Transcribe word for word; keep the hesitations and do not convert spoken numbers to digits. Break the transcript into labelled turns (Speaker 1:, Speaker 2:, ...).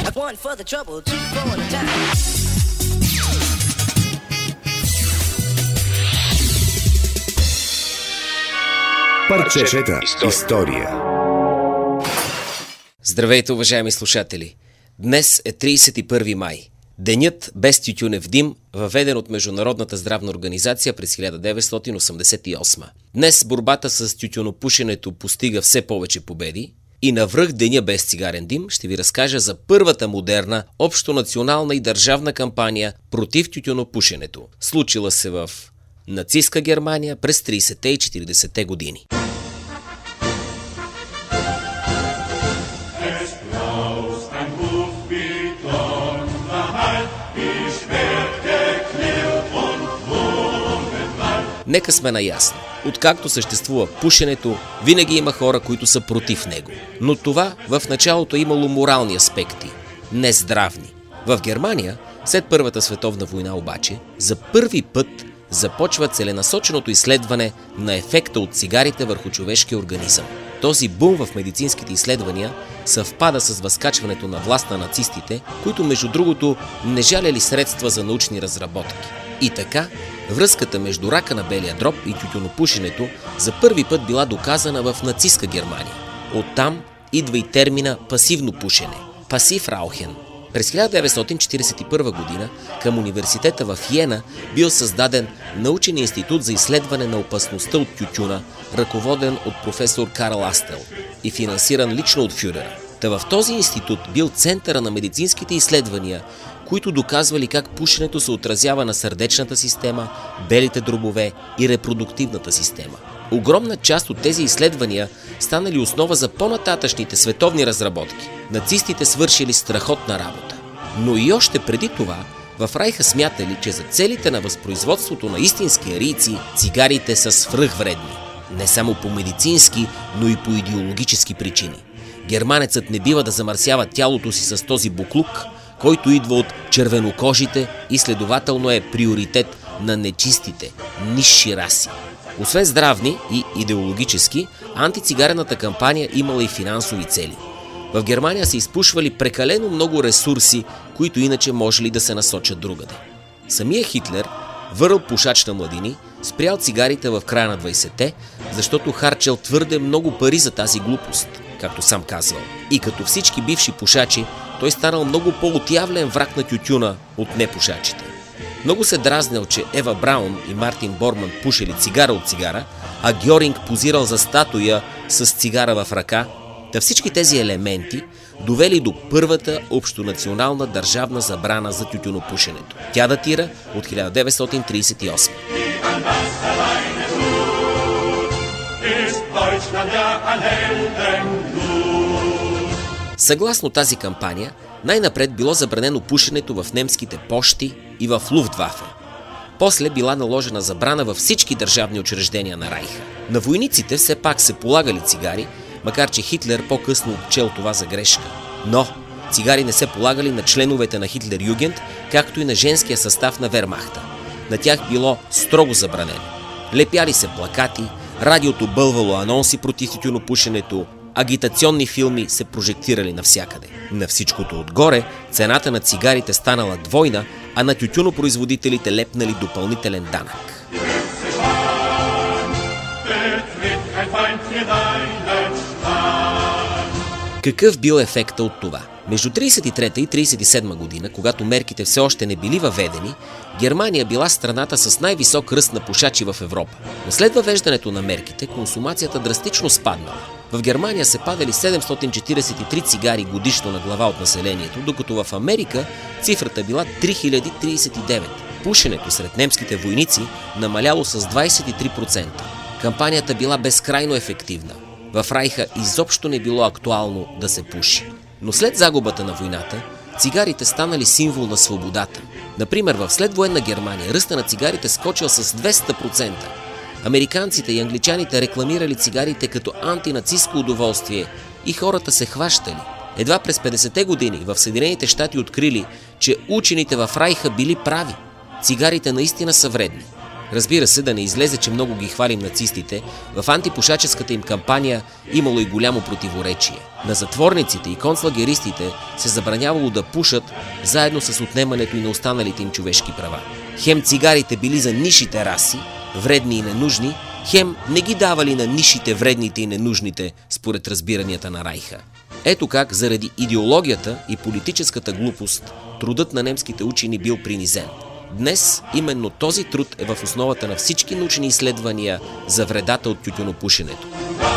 Speaker 1: Парчета история.
Speaker 2: Здравейте, уважаеми слушатели! Днес е тридесет и първи май. Денят без тютюнев дим, въведен от Международната здравна организация през хиляда деветстотин осемдесет и осма. Днес борбата с тютюнопушенето постига все повече победи и навръх деня без цигарен дим ще ви разкажа за първата модерна, общонационална и държавна кампания против тютюнопушенето, случила се в нацистска Германия през тридесетте и четиридесетте години. Нека сме наясно. Откакто съществува пушенето, винаги има хора, които са против него. Но това в началото е имало морални аспекти, не здравни. В Германия, след Първата световна война обаче, за първи път започва целенасоченото изследване на ефекта от цигарите върху човешкия организъм. Този бум в медицинските изследвания съвпада с възкачването на власт на нацистите, които между другото не жаляли средства за научни разработки. И така, връзката между рака на белия дроб и тютюнопушенето за първи път била доказана в нацистска Германия. Оттам идва и термина пасивно пушене – пасив раухен. През хиляда деветстотин четиридесет и първа година към университета в Йена бил създаден научен институт за изследване на опасността от тютюна, ръководен от професор Карл Астел и финансиран лично от фюрера. Та в този институт бил центъра на медицинските изследвания, които доказвали как пушенето се отразява на сърдечната система, белите дробове и репродуктивната система. Огромна част от тези изследвания станали основа за по-нататъчните световни разработки. Нацистите свършили страхотна работа. Но и още преди това, в Райха смятали, че за целите на възпроизводството на истински арийци, цигарите са свръхвредни. Не само по медицински, но и по идеологически причини. Германецът не бива да замърсява тялото си с този буклук, който идва от червенокожите и следователно е приоритет на нечистите, нисши раси. Освен здравни и идеологически, антицигарената кампания имала и финансови цели. В Германия се изпушвали прекалено много ресурси, които иначе можели да се насочат другаде. Самия Хитлер, върл пушач на младини, спрял цигарите в края на двайсетте, защото харчел твърде много пари за тази глупост, както сам казвал. И като всички бивши пушачи, той станал много по-отявлен враг на тютюна от непушачите. Много се дразнял, че Ева Браун и Мартин Борман пушели цигара от цигара, а Гьоринг позирал за статуя с цигара в ръка. Та всички тези елементи довели до първата общонационална държавна забрана за тютюнопушенето. Тя датира от хиляда деветстотин тридесет и осма. Съгласно тази кампания, най-напред било забранено пушенето в немските пощи и в Луфтвафе. После била наложена забрана във всички държавни учреждения на Райха. На войниците все пак се полагали цигари, макар че Хитлер по-късно отчел това за грешка. Но цигари не се полагали на членовете на Хитлер Югент, както и на женския състав на Вермахта. На тях било строго забранено. Лепяли се плакати, радиото бълвало анонси против тютюнопушенето, агитационни филми се прожектирали навсякъде. На всичкото отгоре, цената на цигарите станала двойна, а на тютюнопроизводителите лепнали допълнителен данък. Какъв бил ефекта от това? Между тридесет и трета и тридесет и седма година, когато мерките все още не били въведени, Германия била страната с най-висок ръст на пушачи в Европа. Но след въвеждането на мерките, консумацията драстично спаднала. В Германия се падали седемстотин четиридесет и три цигари годишно на глава от населението, докато в Америка цифрата била три хиляди тридесет и девет. Пушенето сред немските войници намаляло с двайсет и три процента. Кампанията била безкрайно ефективна. В Райха изобщо не било актуално да се пуши. Но след загубата на войната, цигарите станали символ на свободата. Например, в следвоенна Германия ръста на цигарите скочил с двеста процента. Американците и англичаните рекламирали цигарите като антинацистско удоволствие и хората се хващали. Едва през петдесетте години в Съединените щати открили, че учените в Райха били прави. Цигарите наистина са вредни. Разбира се, да не излезе, че много ги хвалим нацистите, в антипушаческата им кампания имало и голямо противоречие. На затворниците и концлагеристите се забранявало да пушат заедно с отнемането и на останалите им човешки права. Хем цигарите били за нишите раси, вредни и ненужни, хем не ги давали на нишите, вредните и ненужните, според разбиранията на Райха. Ето как заради идеологията и политическата глупост трудът на немските учени бил принизен. Днес именно този труд е в основата на всички научни изследвания за вредата от тютюнопушенето.